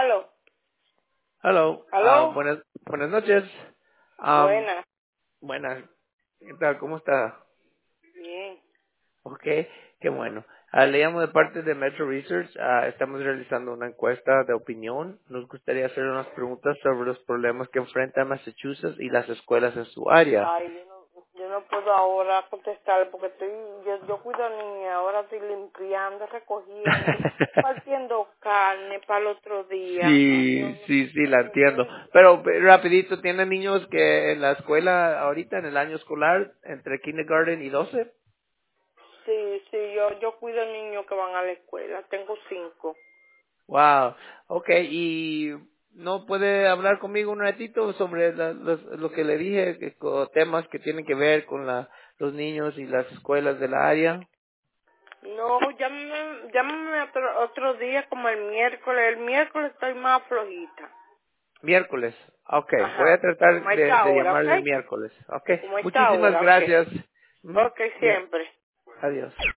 Aló, Hello, aló, buenas noches. Um, buena, buenas, ¿qué tal? ¿Cómo está? bien. Ok, qué bueno. Le llamo de parte de Metro Research. Estamos realizando una encuesta de opinión. Nos gustaría hacer unas preguntas sobre los problemas que enfrenta Massachusetts y las escuelas en su área. Ay, yo no puedo ahora contestar porque yo cuido a niña, ahora estoy limpiando, recogiendo, partiendo carne para el otro día. Ay, Sí, Dios, sí, sí, la entiendo. estoy, Pero rapidito, ¿tienen niños que en la escuela ahorita, en el año escolar, entre kindergarten y 12? sí, yo cuido a niños que van a la escuela, tengo 5. Wow, okay, y no puede hablar conmigo un ratito sobre lo que le dije, temas que tienen que ver con los niños y las escuelas de la área. No, llámame otro día como el miércoles estoy más flojita. Miércoles, okay, voy a Ajá, tratar como a esta de hora, llamarle el ¿ok? miércoles, okay. Como a esta Muchísimas hora, ok. gracias. Ok, Ya, siempre. adiós.